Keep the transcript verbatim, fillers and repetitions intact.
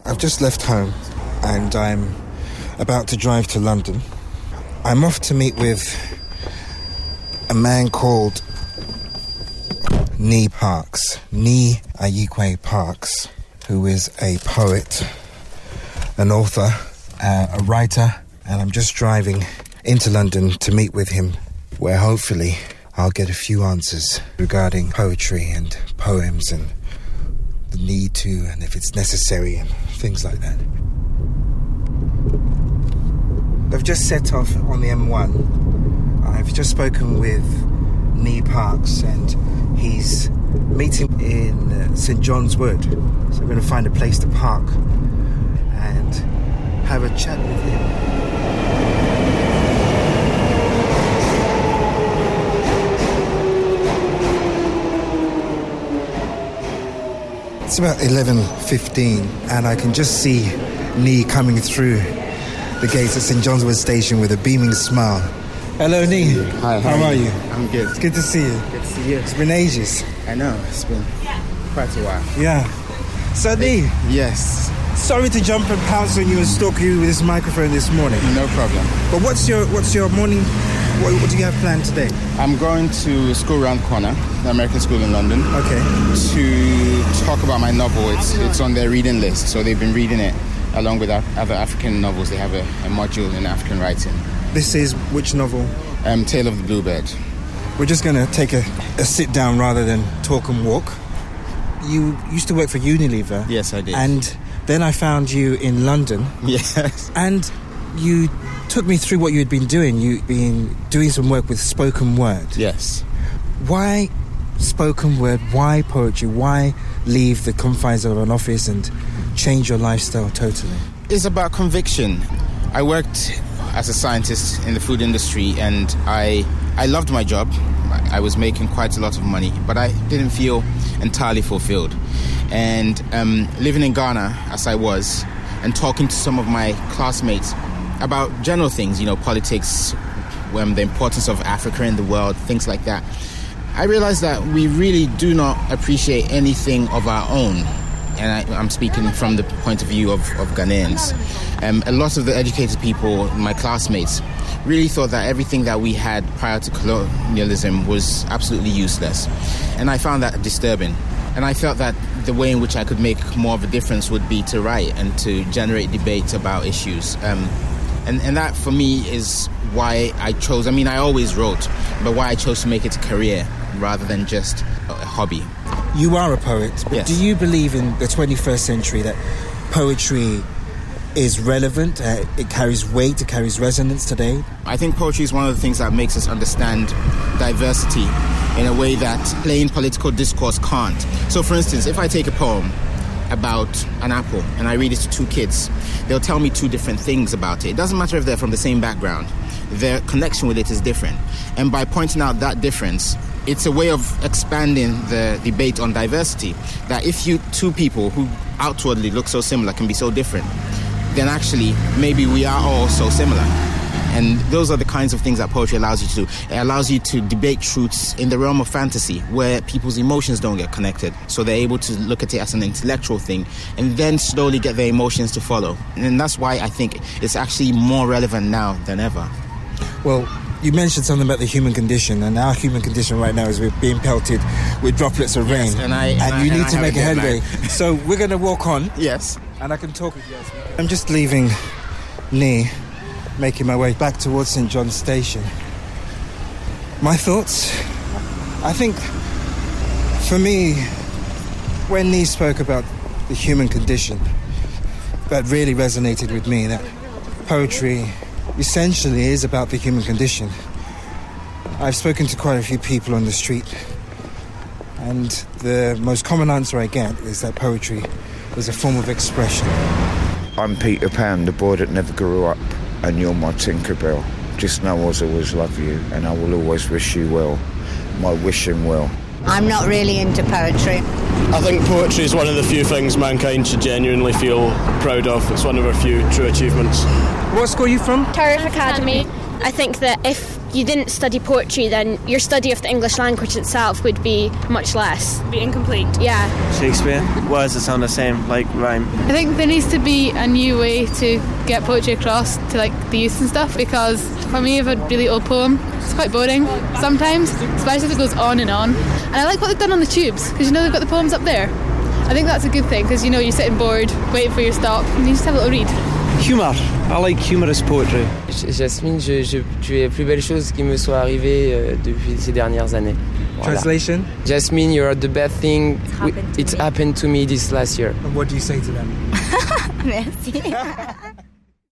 I've just left home and I'm about to drive to London. I'm off to meet with a man called Nee Parks, Nee Ayikwe Parks, who is a poet, an author, uh, a writer, and I'm just driving into London to meet with him, where hopefully I'll get a few answers regarding poetry and poems and the need to, and if it's necessary, and things like that. I've just set off on the M one. I've just spoken with Nee Parks, and he's meeting in uh, St John's Wood. So we're going to find a place to park and have a chat with him. It's about eleven fifteen, and I can just see Nee coming through the gates at St John's Wood Station with a beaming smile. Hello, Nee. Hi, how, how are you? you? I'm good. It's good to see you. Good to see you. It's been ages. I know, it's been quite a while. Yeah. So, Nee. Yes. Sorry to jump and pounce on you and stalk you with this microphone this morning. No problem. But what's your what's your morning? What, what do you have planned today? I'm going to school round corner, the American school in London. Okay. To talk about my novel. It's it's on their reading list, so they've been reading it along with other African novels. They have a, a module in African writing. This is which novel? Um, Tale of the Bluebird. We're just going to take a, a sit down rather than talk and walk. You used to work for Unilever. Yes, I did. And then I found you in London. Yes. And you took me through what you had been doing. You'd been doing some work with spoken word. Yes. Why spoken word? Why poetry? Why leave the confines of an office and change your lifestyle totally? It's about conviction. I worked as a scientist in the food industry, and I I loved my job. I was making quite a lot of money, but I didn't feel entirely fulfilled. And um, living in Ghana, as I was, and talking to some of my classmates about general things, you know, politics, um, the importance of Africa in the world, things like that, I realized that we really do not appreciate anything of our own. And I, I'm speaking from the point of view of, of Ghanaians. Um, a lot of the educated people, my classmates, really thought that everything that we had prior to colonialism was absolutely useless. And I found that disturbing. And I felt that the way in which I could make more of a difference would be to write and to generate debate about issues. Um, and, and that, for me, is why I chose, I mean, I always wrote, but why I chose to make it a career rather than just a hobby. You are a poet, but yes. Do you believe in the twenty-first century that poetry is relevant, uh, it carries weight, it carries resonance today? I think poetry is one of the things that makes us understand diversity in a way that plain political discourse can't. So, for instance, if I take a poem about an apple and I read it to two kids, they'll tell me two different things about it. It doesn't matter if they're from the same background. Their connection with it is different. And by pointing out that difference, it's a way of expanding the debate on diversity. That if you two people who outwardly look so similar can be so different, then actually maybe we are all so similar. And those are the kinds of things that poetry allows you to do. It allows you to debate truths in the realm of fantasy where people's emotions don't get connected. So they're able to look at it as an intellectual thing and then slowly get their emotions to follow. And that's why I think it's actually more relevant now than ever. Well, you mentioned something about the human condition, and our human condition right now is we're being pelted with droplets of rain. Yes, and I, and, and I, you and need I to make a headway. deadline. So we're going to walk on. Yes. And I can talk with you. I'm just leaving Nee, making my way back towards St John's Station. My thoughts? I think, for me, when Nee spoke about the human condition, that really resonated with me, that poetry essentially is about the human condition. I've spoken to quite a few people on the street, and the most common answer I get is that poetry is a form of expression. I'm Peter Pan, the boy that never grew up, and you're my Tinkerbell. Just know I'll always love you, and I will always wish you well. My wishing well. I'm not really into poetry. I think poetry is one of the few things mankind should genuinely feel proud of. It's one of our few true achievements. What school are you from? Tariff Academy. I think that if you didn't study poetry, then your study of the English language itself would be much less. Be incomplete. Yeah. Shakespeare. Words that sound the same, like rhyme. I think there needs to be a new way to get poetry across to like the youth and stuff, because for me, if a really old poem, it's quite boring sometimes, especially if it goes on and on. And I like what they've done on the tubes, because you know they've got the poems up there. I think that's a good thing, because you know you're sitting bored, waiting for your stop, and you just have a little read. Humour. I like humorous poetry. Jasmine, je, je, tu es la plus belle chose qui me soit arrivée euh, depuis ces dernières années. Voilà. Translation? Jasmine, you're the best thing. It's happened, to, it's happened to me this last year. And what do you say to them? Merci.